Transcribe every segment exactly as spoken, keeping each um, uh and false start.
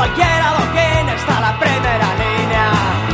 cualquier adoquín está la primera línea.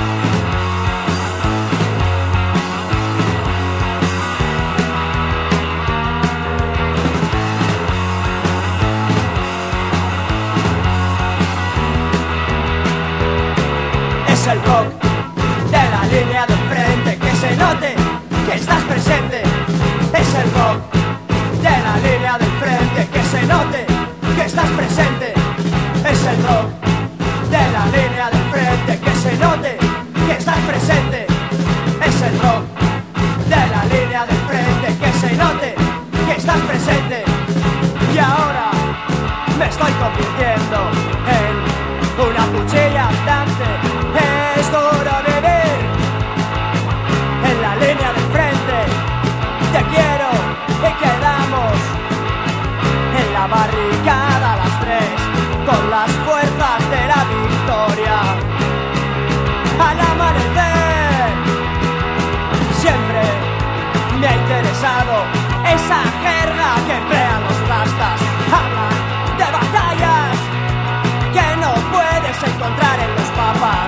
Es el rock de la línea de frente, que se note que estás presente. Es el rock de la línea del frente, que se note que estás presente. Es el rock de la línea del frente, que se note que estás presente. Es el rock de la línea del frente, que se note que estás presente. Y ahora me estoy convirtiendo en una cuchilla andante. Es duro vivir en la línea del frente. Te quiero y quedamos en la barricada a las tres, con las fuerzas de la victoria. Al amanecer siempre me ha interesado esa jerga que emplean los rastas. Hablan de batallas que no puedes encontrar en los papas.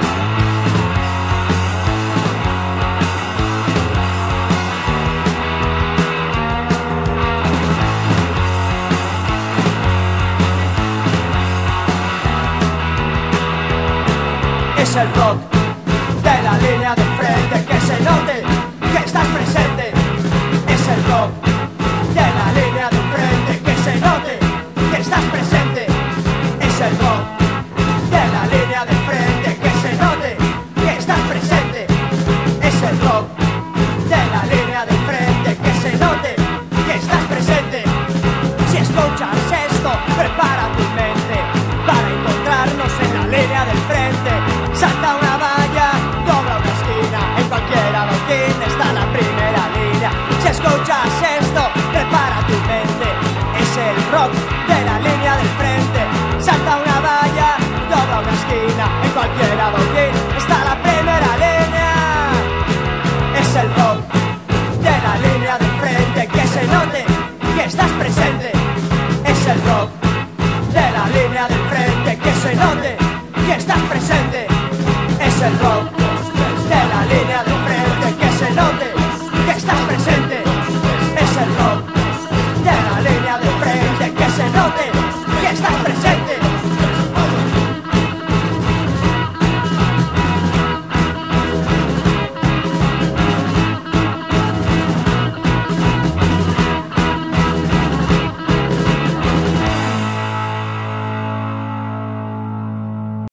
Es el rock de la línea del frente, que se note que estás presente. Es el rock de la línea del frente, que se note que estás presente. Es el rock de la línea del frente, que se note que estás presente. Es el rock de la línea del frente, que se note que estás presente. Si escuchas esto, prepara tu mente para encontrarnos en la línea del frente. Salta una valla, dobla una esquina, en cualquier adoquín está la primera línea. Si escuchas esto, prepara tu mente. Es el rock de la línea del frente. Salta una valla, dobla una esquina, en cualquier adoquín está la primera línea. Es el rock de la línea del frente, que se note que estás presente. Es el rock de la línea del frente, que se note que estás presente.